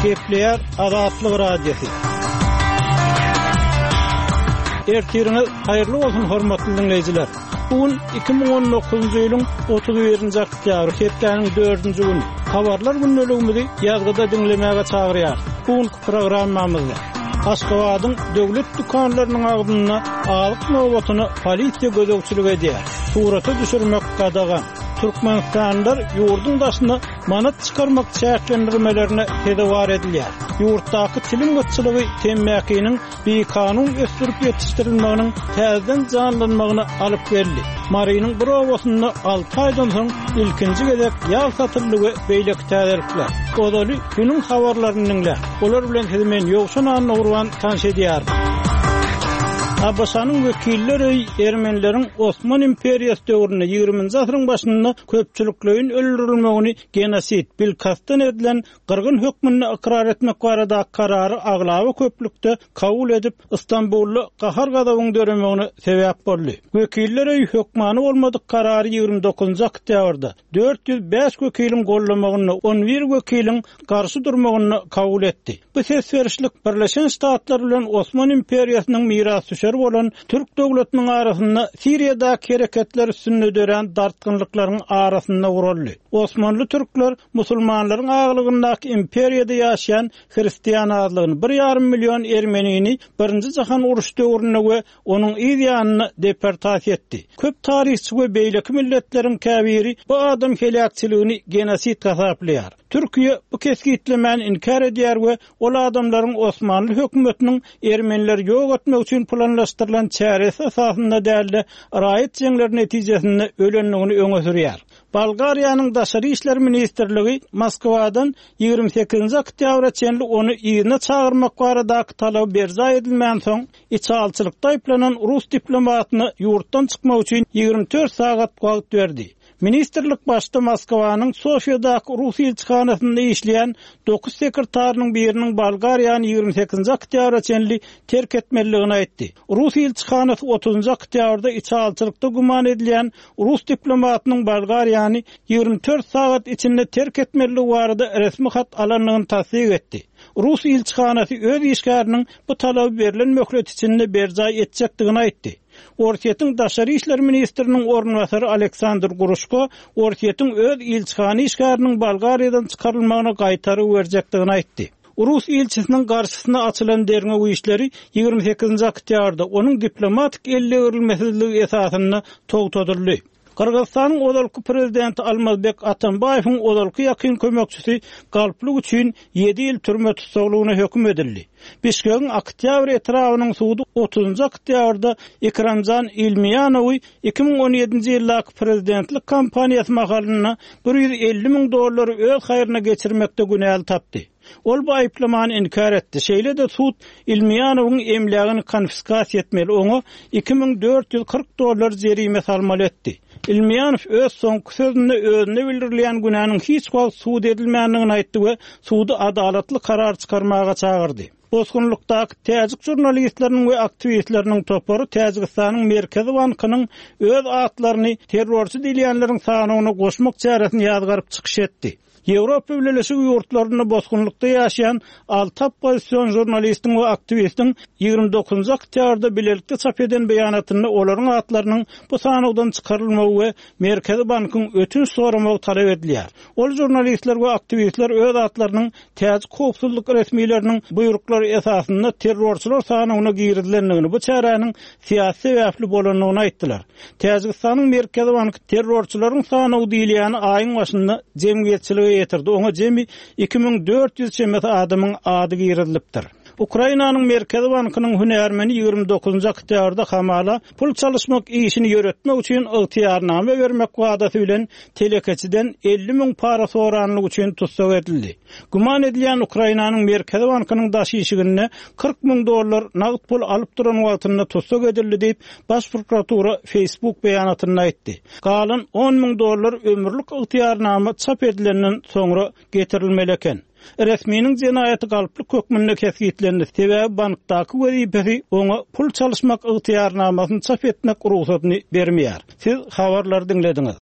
Kepler Azatlyk Radiosu. Ertiriniz hayırlı olsun hormatly dinleyijiler. Bugün 2019-njy ýylyň 31-nji oktýabr, hepdeniň 4-nji güni. Habarlar günneligimizi ýazgyda dinlemäge çagyrýar. Bugünkü programmamyzda Aşgabatyň döwlet dukanlarynyň agdyna alyk nowatyny polisiýa gözegçilik edýär. Surata düşürmek gadagan Türkmenistanlar ýurdun daşyna manat çykarmak çäklendirmelerini tedawar edilýär. Ýurtdaky tilim gotçylygy temmäkiniň bir kanun ösdürip ýetişdirilmeginiň täzeden janlanmagyna alyp geldi. Marynyň bir owasyny 6 aýdan soň ilkinji gezek ýal satyrlygy beýlek täzerikler. Odaly günüň habarlaryny dinle. Olar bilen hemen ýogşan anyny urwan tanş edýär. Abbasanyň wekilleri Ermenileriň Osman imperiýasy döwründe 20-nji asyryň başynda köpçüliklerin öldürilmegini genosit bilkastan edilen Qırgın hökmüni ikrar etmek barada karary aglawy köplükde kabul edip İstanbully gahar gadawyň döremegine sebäp boldy. Wekilleri hökmany bolmadyk karary 29-njy oktýabrda 405 wekiliň gollamagyny 11 wekiliň garşy durmagyny kabul etdi. Bu sesverişlik Birleşen Ştatlar bilen Osman imperiýasynyň mirasçy bolan Türk döwletiniň arasynda Siriýadaky hereketler üstünde dören dartgynlyklaryň arasynda uruldy. Osmanly türkler musulmanlaryň aglygyndaky imperiýada ýaşaýan hristiýan adlygyny 1,5 million ermenini Birinji jahan uruş döwründe we onuň ýanyny deportasiýa etdi. Köp tarihçi we beýleki milletleriň käbiri bu adam helakçylygyny genosit hasaplaýar. Türkiýe bu kesgitlemeni inkar edýär we ol adamlaryň Osmanly hökümetiniň ermeniler ýok etmek üçin planlaşdyrylan çäresi esasynda däldi raýat jeňleri netijesinde ölenligini öňe sürýär. Bolgariýanyň daşary işler ministrligi Moskwadan 28-nji oktýabra çenli onu ýygyna çagyrmak baradaky talap berza edilmän soň içalçylykda aýplanan rus diplomatyny ýurtdan çykmak üçin 24 sagat wagt berdi. Ministerlik başda Moskwanyň Sofiýadaky Rus elçixanasynda işleýän 9 sekretarinyň biriniň Bolgariýany 28-nji oktýabra çenli terk etmeligini aýtdy. Rus elçixanasy 30-njy oktýabrda içalçylykda guman edilýän Rus diplomatynyň Bolgariýany 24 sagat içinde terk etmeligi barada resmi hat alanlygyny tasdik etdi. Rus elçixanasy öz işgäriniň bu talaby berilen möhlet içinde berza etjekdigini aýtdy. Ortiýetiň daşary işler ministriniň ornwasary Aleksandr Grushko Ortiýetiň öz elçixana işgäriniň Bolgariýadan çykarylmagyna gaýtaryp berjekdigini aýtdy. Rus elçisiniň garşysyna açylan derňe işleri 28-nji oktýabrda onuň diplomatik ellegirilmesizligi esasyna togtadyldy. Kırgızstanyň odalky prezidenti Almazbek Atambayewiň odalky ýakyn kömekçisi galplyk üçin 7 ýyl türme tutuklugyna hökm edildi. Bişkegiň oktýabr etrawynyň sudy 30-njy oktýabrda Ekramjan Ilmiýanowy 2017-nji ýyllaky prezidentlik kampaniýasy mahalyna $150,000 öz haýryna geçirmekde günäl tapdy. Ol bu aýplamany inkar etdi. Şeýle de sud Ilmiýanowyň emlegini konfiskasiýa etmeli, oňa $2,440 jerime salmaly etdi. Ilmiýanow öz soňky sözünde özüne bildirilýän günäniň hiç wagt sud edilmänligini aýtdy we sudy adalatly karar çykarmaga çagyrdy. Bozgunlukdaky täzik jurnalistleriniň we aktivistleriniň topary Täjikistanyň Merkezi Bankynyň öz atlaryny terrorçy diýilýänleriň sanawyna goşmak çäresini ýazgaryp çykyş etdi. Ýewropa Birleşik ýurtlaryna bozgunlukda ýaşaýan 6 opposision jurnalistiň we aktivistiň 29-njy oktýabrda bilelikde çap eden beýanatyny olaryň atlarynyň bu sanawdan çykarylmagy we Merkezi Bankyň ötünç soramagy talap edilýär. Ol jurnalistler we aktivistler öz atlarynyň täze howpsuzlyk resmiýetleriniň buýruklary esasynda terrorçylar sanawyna girilýändigini, bu çäräniň siýasy sebäpli bolanyny aýtdylar. Täjikistanyň Merkezi Banky terrorçylaryň sanawy diýilýäni aýyň başynda jemgyýetçiligi yetirdi. Oňa jemi 2400 çemet adamyň ady girilipdir. Ukrainanyň Merkezi Bankynyň hünärmeni 29-njy oktýabrda hamala pul çalışmak işini ýöretmek üçin ygtyýarname bermek wagdaty bilen telekeçiden 50,000 para soranlyk üçin tutsak edildi. Guman edilýän Ukrainanyň Merkezi Bankynyň daşyşygyny $40,000 nagd pul alyp duran wagtynda tutsak edildi diýip Baş prokuratura Facebook beýanatynda aýtdy. Galan $10,000 ömürlük ygtyýarname çap edilenden soňra getirilmeli eken. Resminiň jenaýaty galplyk hökmünde kesgitlendi. Sebäbi bankdaky wezipesi oňa pul çalışmak ygtyýarnamasyny çap etmek ruhsatyny bermeýär. Siz habarlary dinlediňiz.